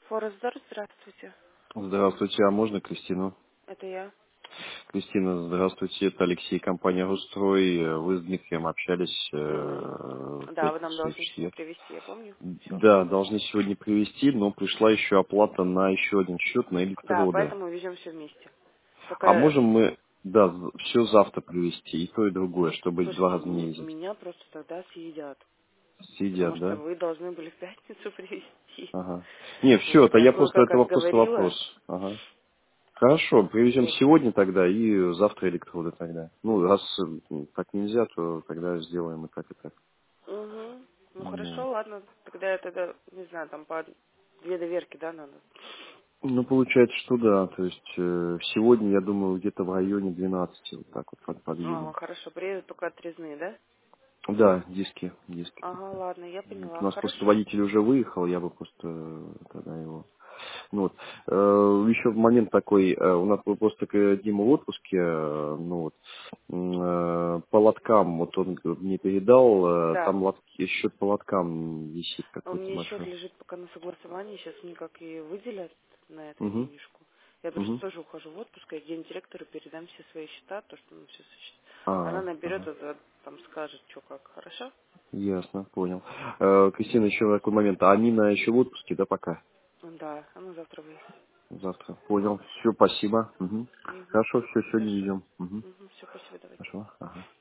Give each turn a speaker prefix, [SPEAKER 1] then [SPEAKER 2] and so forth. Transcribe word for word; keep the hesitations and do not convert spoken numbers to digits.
[SPEAKER 1] Форестер, здравствуйте.
[SPEAKER 2] Здравствуйте, а можно Кристину?
[SPEAKER 1] Это я.
[SPEAKER 2] Кристина, здравствуйте, это Алексей, компания «Рустрой». Вы с Дмитрием общались э,
[SPEAKER 1] Мгм.
[SPEAKER 2] в
[SPEAKER 1] Да, вы нам
[SPEAKER 2] пятницу и в
[SPEAKER 1] должны сегодня
[SPEAKER 2] четверг.
[SPEAKER 1] привезти, я помню. Все.
[SPEAKER 2] Да, должны сегодня привезти, но пришла еще оплата на еще один счет на
[SPEAKER 1] Да,
[SPEAKER 2] электроды.
[SPEAKER 1] поэтому везем все вместе.
[SPEAKER 2] А
[SPEAKER 1] Только,
[SPEAKER 2] можем мы, да, все завтра привезти, и то, и другое, чтобы два
[SPEAKER 1] слушайте,
[SPEAKER 2] раза не
[SPEAKER 1] м-
[SPEAKER 2] ездить?
[SPEAKER 1] меня просто тогда съедят. Потому
[SPEAKER 2] Сидят,
[SPEAKER 1] что
[SPEAKER 2] да?
[SPEAKER 1] вы должны были в пятницу привезти.
[SPEAKER 2] Ага. Не, все,
[SPEAKER 1] Вот,
[SPEAKER 2] это
[SPEAKER 1] я
[SPEAKER 2] я просто,
[SPEAKER 1] сколько
[SPEAKER 2] это
[SPEAKER 1] как
[SPEAKER 2] просто
[SPEAKER 1] говорила.
[SPEAKER 2] вопрос. Ага. Хорошо, привезем
[SPEAKER 1] Вот.
[SPEAKER 2] сегодня тогда и завтра электроды тогда. Ну,
[SPEAKER 1] Угу.
[SPEAKER 2] раз м, так нельзя, то тогда сделаем и так, и так.
[SPEAKER 1] Угу. Ну
[SPEAKER 2] Ну,
[SPEAKER 1] хорошо, ладно. Тогда я тогда, не знаю, там по две доверки, да, надо?
[SPEAKER 2] ну, получается, что да. То есть э, сегодня, я думаю, где-то в районе двенадцати вот так вот под-
[SPEAKER 1] Ага,
[SPEAKER 2] подъедем.
[SPEAKER 1] хорошо. Приедут только отрезные, да?
[SPEAKER 2] Да, диски, диски
[SPEAKER 1] Ага,
[SPEAKER 2] только.
[SPEAKER 1] ладно, я
[SPEAKER 2] Вот.
[SPEAKER 1] поняла.
[SPEAKER 2] У нас просто
[SPEAKER 1] Хорошо.
[SPEAKER 2] водитель уже выехал, я бы просто э, тогда его... Ну, вот. Э, еще момент такой, э, у нас был просто к- Дима в отпуске, э, ну вот, м, э, по лоткам, вот он мне передал, э,
[SPEAKER 1] Да.
[SPEAKER 2] там лотки, счет по лоткам висит
[SPEAKER 1] А у
[SPEAKER 2] какой-то
[SPEAKER 1] меня счет
[SPEAKER 2] большой.
[SPEAKER 1] лежит пока на согласовании, сейчас никак и выделят на это
[SPEAKER 2] Угу,
[SPEAKER 1] денежку. Я просто
[SPEAKER 2] угу.
[SPEAKER 1] тоже ухожу в отпуск, я гендиректору передам все свои счета, то, что он все сосчитает. Она
[SPEAKER 2] А,
[SPEAKER 1] наберет,
[SPEAKER 2] ага.
[SPEAKER 1] это, там скажет, что как, хорошо?
[SPEAKER 2] Ясно, понял. Э, Кристина, еще такой момент. А Нина еще в отпуске, да, пока?
[SPEAKER 1] Да, она завтра выйдет.
[SPEAKER 2] Завтра. Понял. Все, спасибо. Мгм.
[SPEAKER 1] Угу.
[SPEAKER 2] Хорошо, все, сегодня
[SPEAKER 1] Хорошо.
[SPEAKER 2] везем. Мгм.
[SPEAKER 1] Угу. Все, спасибо, давайте.
[SPEAKER 2] Хорошо. Ага.